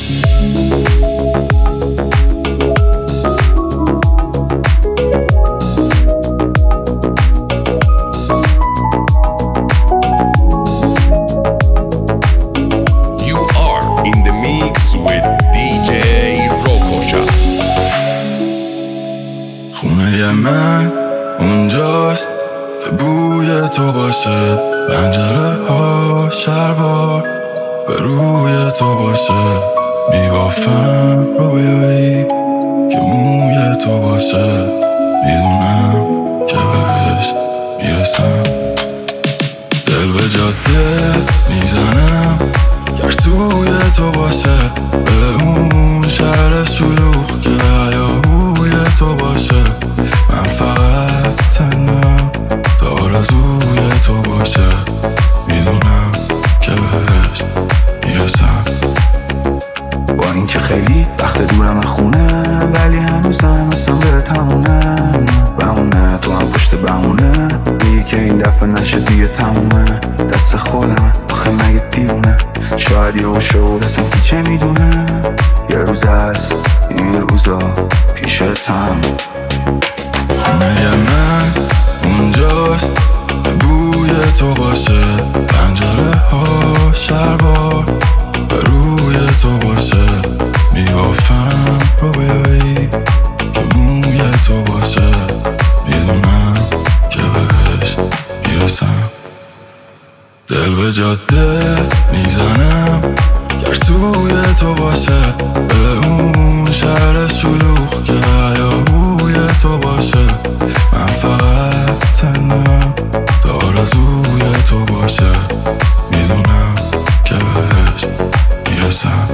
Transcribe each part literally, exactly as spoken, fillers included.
من اونجاست که بوی تو باشه، پنجره ها شربار به روی تو باشه، میبافم رویایی که موی تو باشه، میدونم که بهش میرسم. دل به جاده میزنم گر سوی تو باشه، به اون شهر شلوغ که هیاهوی تو باشه. من فقط تنم تا آرزوی تو باشه، میدونم که بهش میرسم. با اینکه خیلی وقت دورم از خونه، ولی هنوزم هستم به تمومه. بمونه تو هم پشت بمونه، میگی که این دفعه نشه دیگه تمومه. دست خودم آخه مگه دیونه، شاید یه و شعورتم که چه میدونه. یه روز هست این روزا پیشتم. خونه من اونجاست که بوی تو باشه، پنجره ها شربار به روی تو باشه، میبافم رویایی که موی تو باشه، میدونم که بهش میرسم. دل به جاده میزنم گر سوی تو باشه، به اون شهر شلوغ که هیاهوی تو باشه. من فقط تنم تا آرزوی تو باشه، میدونم که بهش میرسم.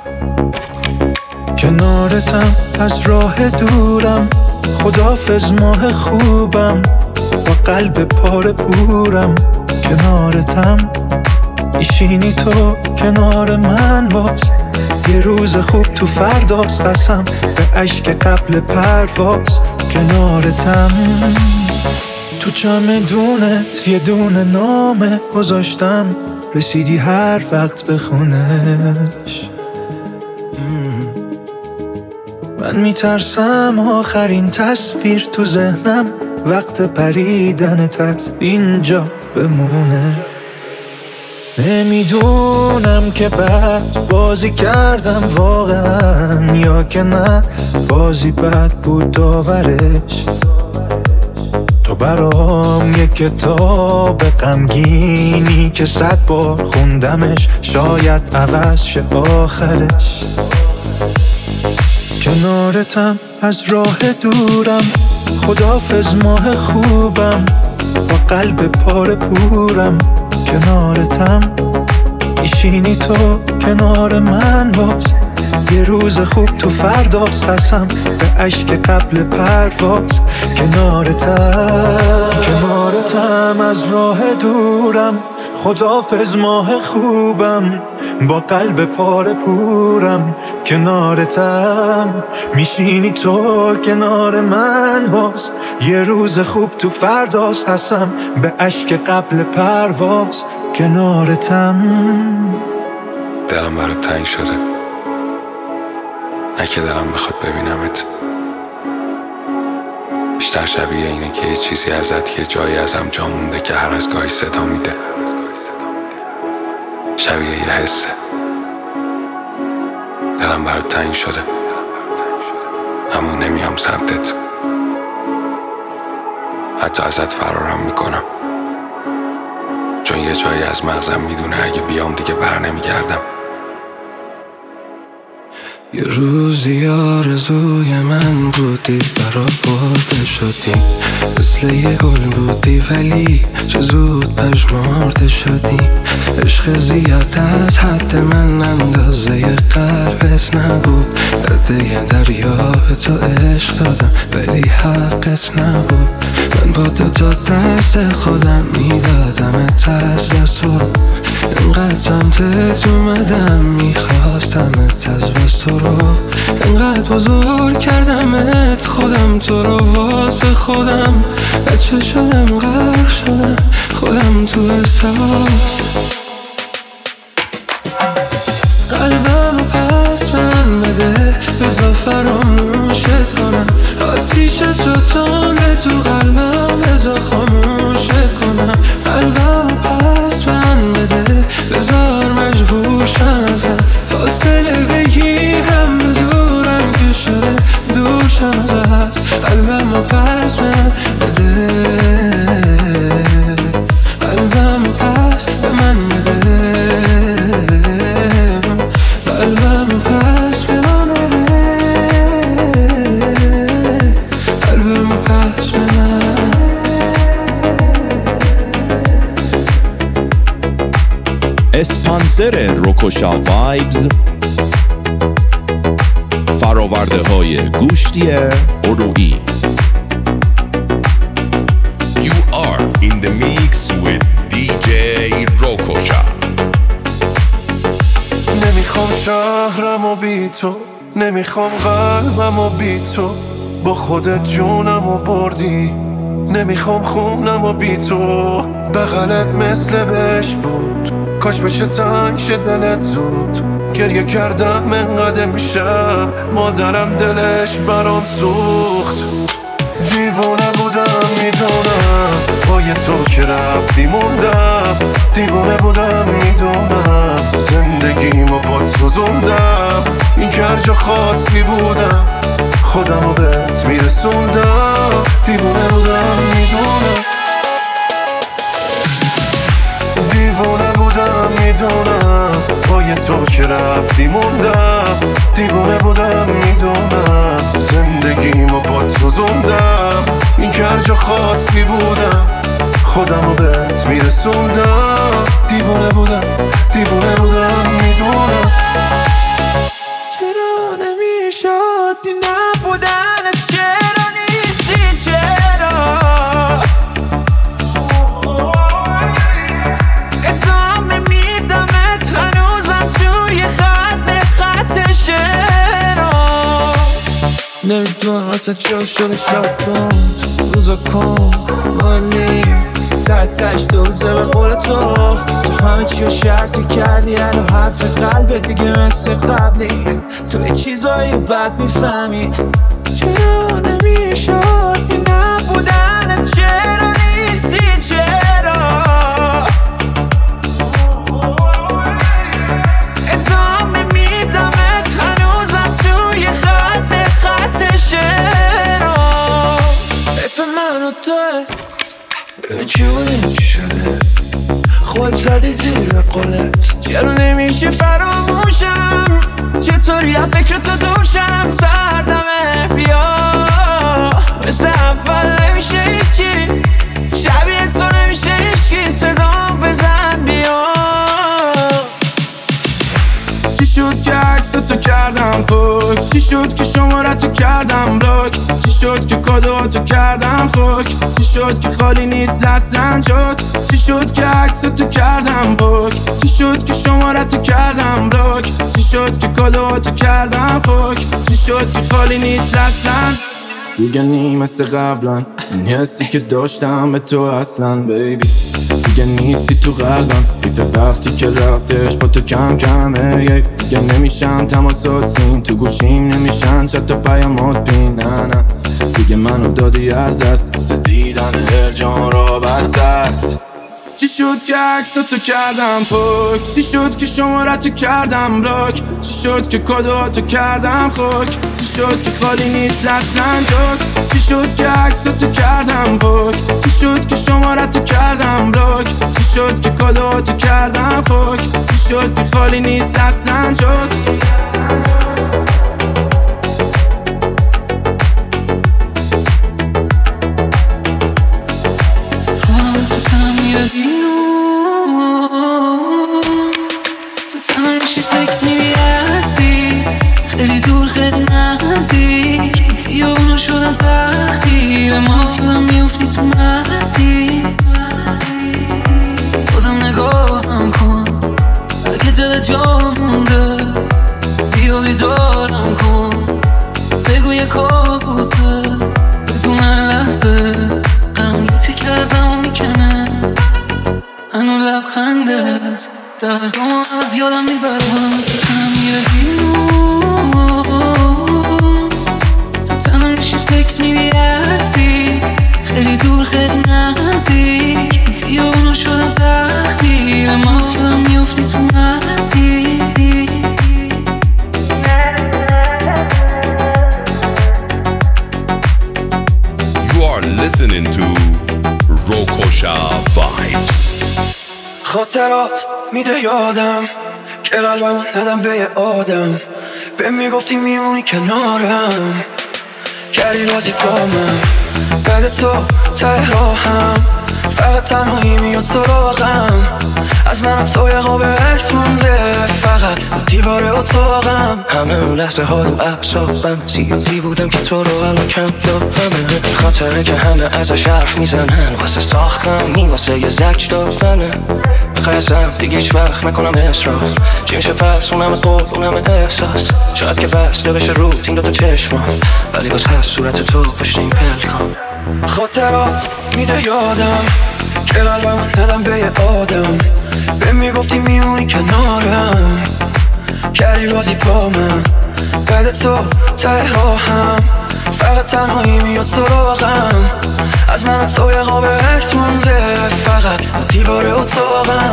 کنارتم از راه دورم، خداحافظ ماه خوبم، با قلب پاره پورم. کنارتم میشینی تو کنار من باز، یه روز خوب تو فرداست، قسم به اشک قبل پرواز. کنارتم تو چمدونت یه دونه نامه گذاشتم، رسیدی هر وقت به خونش. من میترسم آخرین تصویر تو ذهنم وقت پریدنت از اینجا بمونه. نمیدونم که بعد بازی کردم واقعا یا که نه، بازی بد بود داورش. تو برام یک کتاب غمگینی که صد بار خوندمش، شاید عوض شه آخرش. کنارتم از راه دورم، خداحافظ ماه خوبم، با قلب پاره پورم. کنارتم میشینی تو کنار من باز، یه روز خوب تو فرداست، قسم به اشک قبل پرواز. کنارتم کنارتم از راه دورم، خداحافظ ماه خوبم، با قلب پاره پورم. کنارتم میشینی تو کنار من باز، یه روز خوب تو فرداست، قسم به اشک قبل پرواز. کنارتم دلم برات تنگ شده، نه که دلم بخواد ببینمت. بیشتر شبیه اینه که یه چیزی ازت یه جایی ازم جا مونده که هر از گاهی صدا میده. شبیه یه حسه. دلم برات تنگ شده، اما نمیام سمتت، حتی ازت فرارم میکنم، چون یه جایی از مغزم میدونه اگه بیام دیگه بر نمیگردم. یه روزی آرزوی من بودی، برآورده شدی، مثل یه گل بودی ولی چه زود پژمرده شدی. عشق زیاد از حد من اندازه قلبت نبود، درده دریا به تو عشق دادم ولی حقت نبود. من با دو تا دست خودم میدادمت از دست تو، انقدر سمتت اومدم میخواستمت از بس تو رو، انقدر بزرگ کردمت خودم تو رو واسه خودم. بچه شدم غرق شدم خودم تو احساس، قلبم رو پس اسپانسر روکوشا وایبز فراورده های گوشتی اروئی. You are in the mix with دی جی روکوشا. نمیخوام شهرمو بی تو، نمیخوام قلبمو بی تو، با خودت جونمو بردی. نمیخوام خونمو بی تو، بغلت مثل بهش بود. کاش بشه تنگ شه دلت زود. گریه کردم انقدر میشم، مادرم دلش برام سوخت. دیوونه بودم میدونم، با یه تو که رفتی موندم. دیوونه بودم میدونم، زندگیمو باد سوزوندم. این که هر جا خواستی بودم، خودمو بهت میرسوندم. دیوونه بودم میدونم، دیوونه بودم میدونم، با یه تو که رفتی موندم. دیوونه بودم میدونم، زندگیمو باد سوزوندم. این که هر جا خواستی بودم، خودمو بهت میرسوندم. دیوونه بودم، دیوونه بودم میدونم. چرا نمیشد دی نبودن، چرا نیستی، چرا ادامه میدمت هنوزم توی خط به خط شعرا. نمیدونم اصلا چرا شده شدم روزا کن مانی تحتش دوزه به قول تو. تو همه چی رو شرطی کردی، الو حرف قلبت دیگه مثل قبلی. تو یه چیزایی بد میفهمی. چرا نمیشد دی نبودن، چرا نیستی، چرا ادامه میدمت هنوزم توی خط به خط شعرا. حیف من و توه، ببین چی بودیم چی شده، خود زدی زیر قولت. چرا نمیشه فراموشم، چطوری از فکر تو دورشم. سردمه بیا مثل اول نمیشه هیچی، شبیه تو نمیشه هیچکی. صدام بزن بیا. چی شد که عکس تو کردم پاک، چی شد که شمارتو کردم بلاک، چی شد که کادواتو کردم خاک، چی شد که خالی نیست اصلا جات، چی شد که عکس تو کردم پاک، چی شد که شمارتو کردم بلاک، چی شد که کادواتو کردم خاک، چی شد که خالی نیست اصلا. دیگه نی مثل قبلا، این حسی که داشتم به تو اصلا بیبی. دیگه نیستی تو قلبم، دیگه وقتی که رفتش با تو کم کمه. یک دیگه نمیشن تماسات سین، تو گوشیم نمیشن چت و پیامات بین. نه نه دیگه منو دادی از دست، مثل دیدن هر جان را بسته است. چی شد که عکساتو کردم پاک، چی شد که شمارتو کردم بلاک، چی شد که کادواتو کردم خاک، چی شد که خالی نیست اصلا جات، چی شد که عکساتو کردم پاک، چی شد که شمارتو کردم بلاک، چی شد که کادواتو کردم خاک، چی شد که خالی نیست اصلا جات. خیلی دور خیلی نزدیک، خیابونا شدن تقدیر ما، یادم میافتی تو مستی. بازم نگاهم کن، اگه دل جا مونده بیا بیدارم کن. بگو یه کابوسه بدون لحظه، غم یه تیکه ازم میکنه. هنو لبخندت دردامو از یادم میبره. تو تنم میره بیرون، تو تنم میشه تکس میدی هستی، خیلی دور خیلی نزدیک، خیابونا شدن تقدیر ما، یادم میافتی تو مستی. You are listening to روکوشا Vibes. خاطرات میده یادم که قلبم ندم به یه آدم، به میگفتی میمونی کنارم، کردی رازی با من. بعد تو ته راهم فقط تنهایی میاد سراغم. از من و تو یه قاب عکس مونده فقط دیوار اتاقم. همه اون لحظه ها رو اعصابم زیادی بودم که تو رو الان کم یادمه. خاطره که همه ازش حرف میزنن واسه ساختم نی واسه یه زج دادنه. میخوای ازم دیگه هیچ وقت نکنم اصراف. چی میشه پس اونم قول اونم احساس. شاید که بسته بشه روت این دوتا چشمم ولی باز هست صورت تو پشت این پلکام. خاطرات میده یادم که قلبم ندم به یه آدم. به میگفتی میونی کنارم کردی بازی با من. بعد تو ته راهم فقط تنهایی میاد سراغم. از من و تو یه قاب عکس مونده فقط دیوار اتاقم.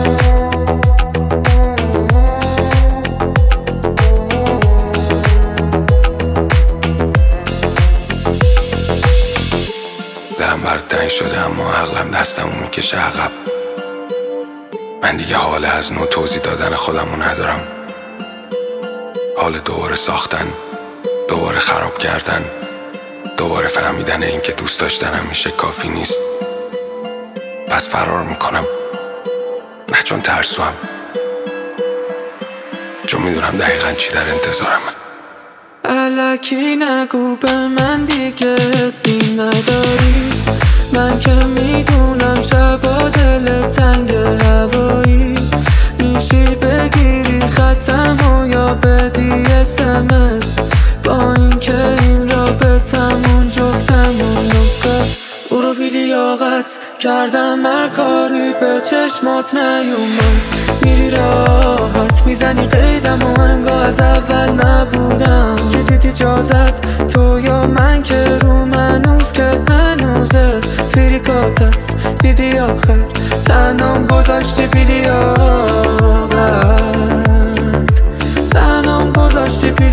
دلم برات تنگ شده اما عقلم دستمو میکشه عقب. من دیگه حال از نوع توضیح دادن خودمو ندارم. حال دوباره ساختن، دوباره خراب کردن، دوباره فهمیدن این که دوست داشتن همیشه کافی نیست. پس فرار میکنم، نه چون ترسوام، چون میدونم دقیقا چی در انتظارم. الکی نگو به من دیگه حسی نداری. من که میدونم شبا دل تنگ هوایی میشی بگیری خطم و یا بدی اسمس. با این که این رابطمون جفتمون نقط او رو بی لیاقت کردم هر کاری به چشمات نیومد. میری راحت میزنی قیدم و انگاه از اول نبودم. که دیدی جازت تو یا من که رو منوز که هنوزه فریکات است. دیدی آخر تنام گذاشتی بی لیاقت. تنام گذاشتی بی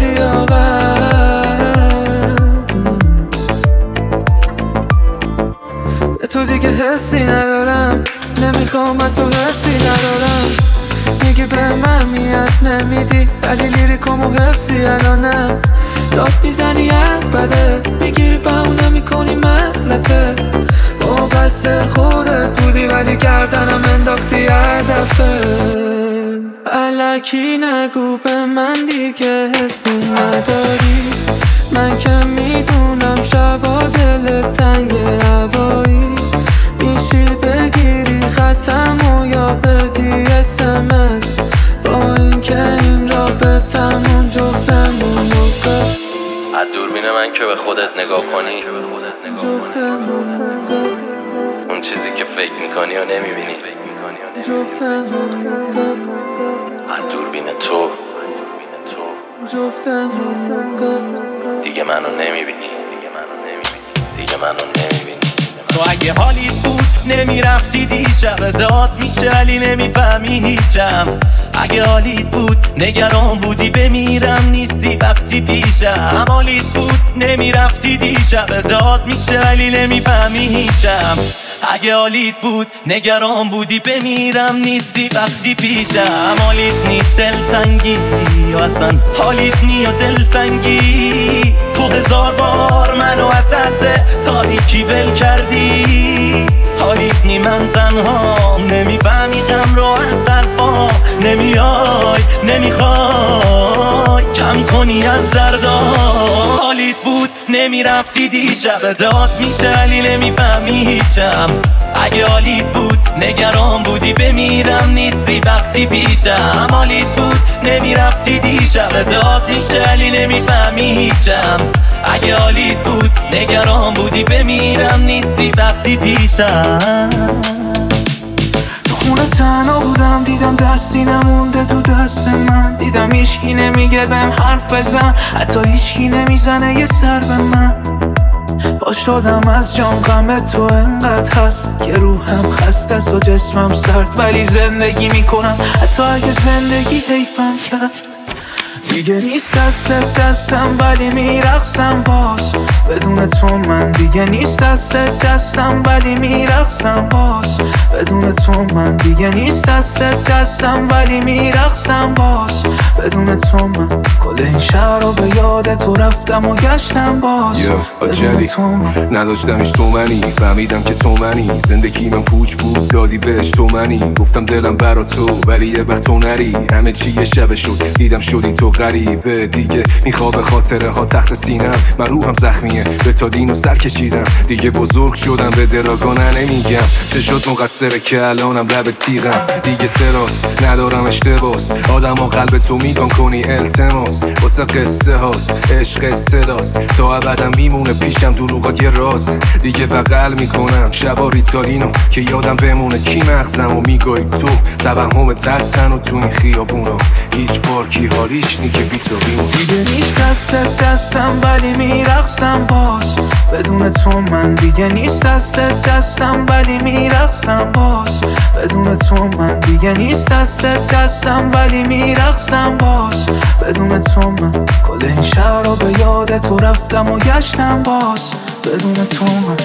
لیاقت. به تو دیگه حسی ندارم نمیخوام تو حسی ندارم. میگی به من میت نمیدی ولی لیریکم و حفظی الانم. داد میزنی هر بده میگیری بهونه میکنی ملته. مقصر خودت بودی ولی گردنم انداختی هر دفعه. الکی نگو به من دیگه حسی نداری. من که میدونم شبا دل تنگ هوایی میشی بگیری خطم و یا بدی اسمس. با این که این رابطمون جفتمون نقط از دوربین من که به خودت نگاه کنی جفتمون نقط. اون چیزی که فکر میکنی و نمیبینی جفتمون نقط. از دوربین تو جفتمون نقط. دیگه منو نمیبینی دیگه منو نمیبینی. تو اگه حالیت بود نمیرفتی دیشب داد میشه ولی نمیفهمی هیچم. اگه حالیت بود نگران بودی بمیرم نیستی وقتی پیشم. حالیت بود نمیرفتی دیشب داد میشه ولی نمیفهمی هیچم. اگه حالیت بود نگران بودی بمیرم نیستی وقتی پیشم. حالیت نی دلتنگی یا اصلا حالیت نی یا دلسنگی. تو هزار بار منو وسط تاریکی ول کردی. حالیت نی من تنها نمیفهمی غم رو از حرفا نمیای نمیخوای کم کنی از دردا. حالیت بود نمیرفتی دیشب داد میشه ولی نمیفهمی هیچم. اگه حالیت بود نگران بودی بمیرم نیستی وقتی پیشم. حالیت بود نمیرفتی دیشب داد میشه ولی نمیفهمی هیچم. اگه حالیت بود نگران بودی بمیرم نیستی وقتی پیشم. تو خونه تنها بودم دیدم دستی نمونده تو دست من. دیدم هیچکی نمیگه بهم حرف بزن حتی هیچکی نمیزنه یه سر به من. پا شدم از جام غم تو انقدر هست که روحم خسته است و جسمم سرد ولی زندگی میکنم حتی اگه زندگی حیفم کرد. دیگه نیست دست دستم ولی میرقصم باز بدون تو. من دیگه نیست دست دستم ولی میرقصم باز بدون تو. من دیگه نیست دست دستم ولی میرقصم باز بدون تو. من کل این شهر رو به یاد تو رفتم و گشتم باز بدون تو من نداشتمش تو منی، فهمیدم که تو منی. زندگی من پوچ بود دادی بهش تو منی. گفتم دلم برا تو ولی یه وقت تو نری. همه چی یه شب شد دیدم شدی تو غریبه دیگه. میخواب خاطره ها تخت سینم، من روحم زخمیه به تا دین و سر کشیدم. دیگه بزرگ شدم به دراگانه نمیگم چه شد مقصره که الانم لب تیغم. دیگه تراس ندارم اشتباس، آدم ها قلب تو میدان کنی التماس. واسه قصه هاست عشق استداست تا ابدم میمونه پیشم دروغات یه راز. دیگه بغل میکنم شبا ریتالینو که یادم بمونه کی مغزم و میگوی تو توهمت هستن و تو این خیابونا هیچ بار کی حالیش نی که بی تو بیمون. دیگه نیست دست دستم ولی میرقصم باز بدون تو من. دیگه نیست دست دستم ولی میرقصم باز بدون تو من. دیگه نیست دست دستم ولی میرقصم باز بدون تو من. کل این شهر رو به یاد تو رفتم و گشتم باز بدون تو من.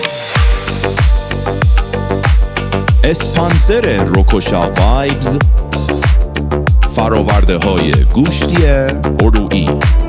اسپانسر روکوشا وایبز فراورده های گوشتی ارویی.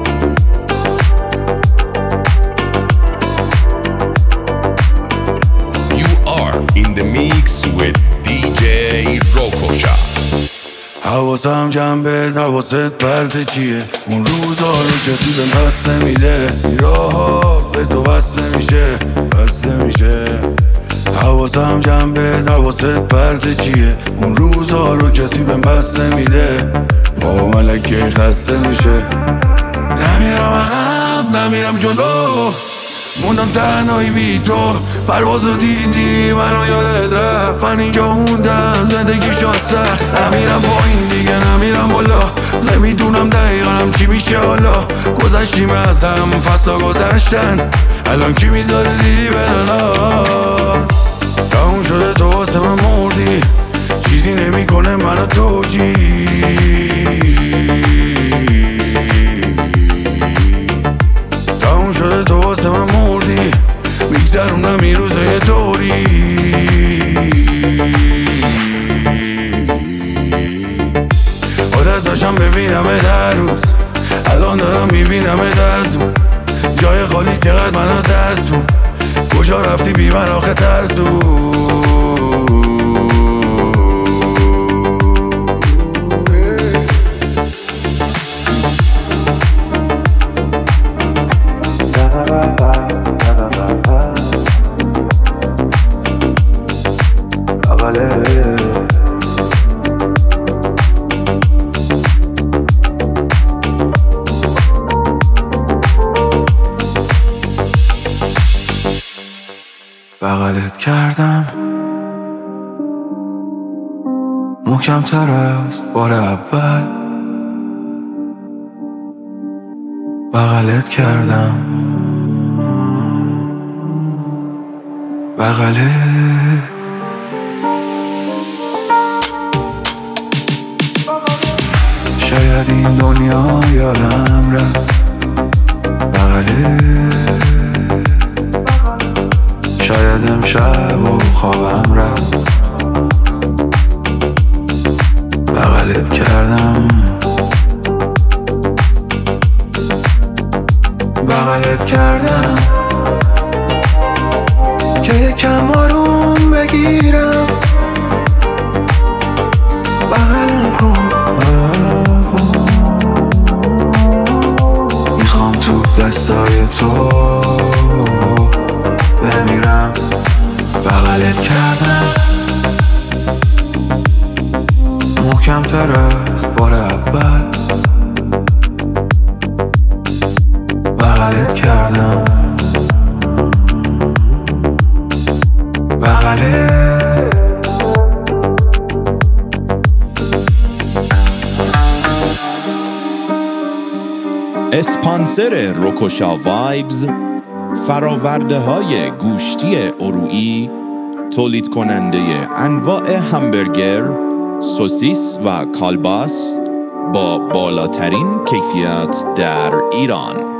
You are in the mix with دی جی روکوشا. حواسم جنبه نواست پرده چیه؟ اون روزا رو کسی به پس نمیده. این راه ها به تو بس نمیشه بس نمیشه. حواسم جنبه نواست پرده چیه؟ اون روزا رو کسی به پس نمیده. با ملکه خسته میشه. نمیرم عقب نمیرم جلو، موندم تنهایی بی تو. پروازو دیدی منو یادت رفت، من اینجا موندم زندگی شد سخت. نمیرم با این دیگه نمیرم بالا، نمیدونم دقیقا چی میشه حالا. گذشتیم از هم فصلا گذشتن، الان کی میذاره دیدی بلالا. تموم شده تو واسه من مردی، چیزی نمیکنه منو توجی. تموم شده تو واسه من مردی، میگذرونم این روزای دوری. عادت داشتم ببینم در روز، الان دارم میبینم دستون. جای خالی چقدر منو دستون، کجا رفتی بی من آخه ترسو. بغلت کردم محکم تر از بار اول. بغلت کردم بغلت. شاید این دنیا یادم رفت بغلت. شاید امشب و خوابم رفت بغلت کردم بغلت کردم که یکم آروم بگیرم. بغلم کن میخوام تو دستای تو بمیرم. بغلت کردم محکم تر از بار اول. بغلت کردم بغلت. اسپانسر روکوشا وایبز فراورده های گوشتی ارویی، تولید کننده انواع همبرگر، سوسیس و کالباس با بالاترین کیفیت در ایران.